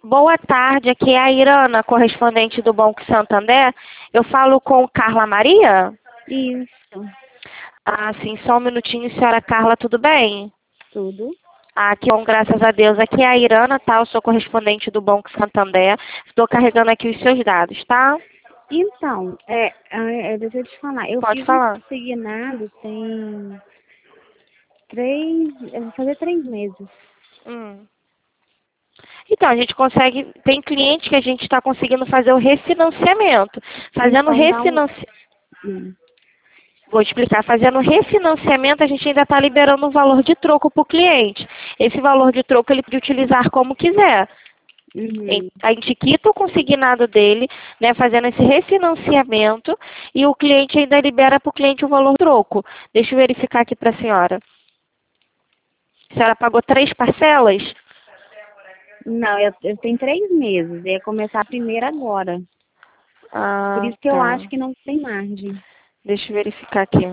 Boa tarde, aqui é a Irana, correspondente do Banco Santander. Eu falo com Carla Maria? Isso, Ah, sim, só um minutinho, senhora Carla, tudo bem? tudo. Ah, que bom, graças a Deus. Aqui é a Irana, tá? Eu sou correspondente do Banco Santander. Estou carregando aqui os seus dados, tá? Então, deixa eu te falar, eu Pode fiz um falar. consignado tem vou fazer 3 meses. Hum. Então, a gente consegue, tem cliente que a gente está conseguindo fazer o refinanciamento. Fazendo Então dá um. refinanciamento. hum, Vou explicar. Fazendo refinanciamento, a gente ainda está liberando um valor de troco para o cliente. Esse valor de troco ele pode utilizar como quiser. uhum. A gente quita o consignado dele, né, fazendo esse refinanciamento, e o cliente ainda libera para o cliente o valor troco. Deixa eu verificar aqui para a senhora. A senhora pagou 3 parcelas? Não, eu tenho 3 meses, ia começar a primeira agora. Por Ah, isso que eu tá. acho que não tem margem. Deixa eu verificar aqui.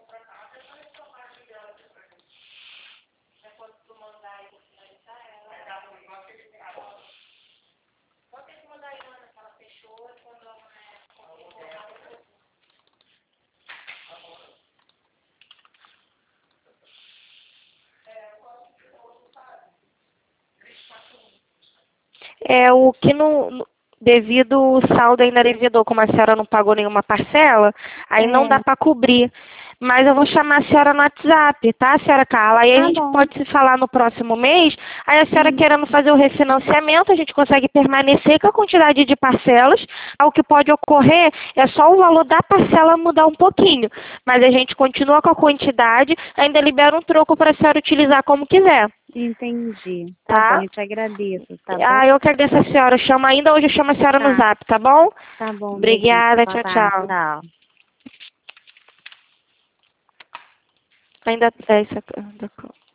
É o que não, devido o saldo ainda devedor, como a senhora não pagou nenhuma parcela, aí não dá É, para cobrir. Mas eu vou chamar a senhora no WhatsApp, tá, senhora Carla? Aí a tá gente bom. pode se falar no próximo mês. Aí a senhora Sim, querendo fazer o refinanciamento, a gente consegue permanecer com a quantidade de parcelas. O que pode ocorrer é só o valor da parcela mudar um pouquinho. Mas a gente continua com a quantidade, ainda libera um troco para a senhora utilizar como quiser, entendi. Tá bom, tá? eu te agradeço, tá bom? Ah, eu que agradeço a senhora. Chama ainda hoje, eu chamo a senhora no Tá, Zap, tá bom? tá bom, beijinho. Obrigada, Boa tchau, tarde, tchau. tchau. Ainda é isso aqui.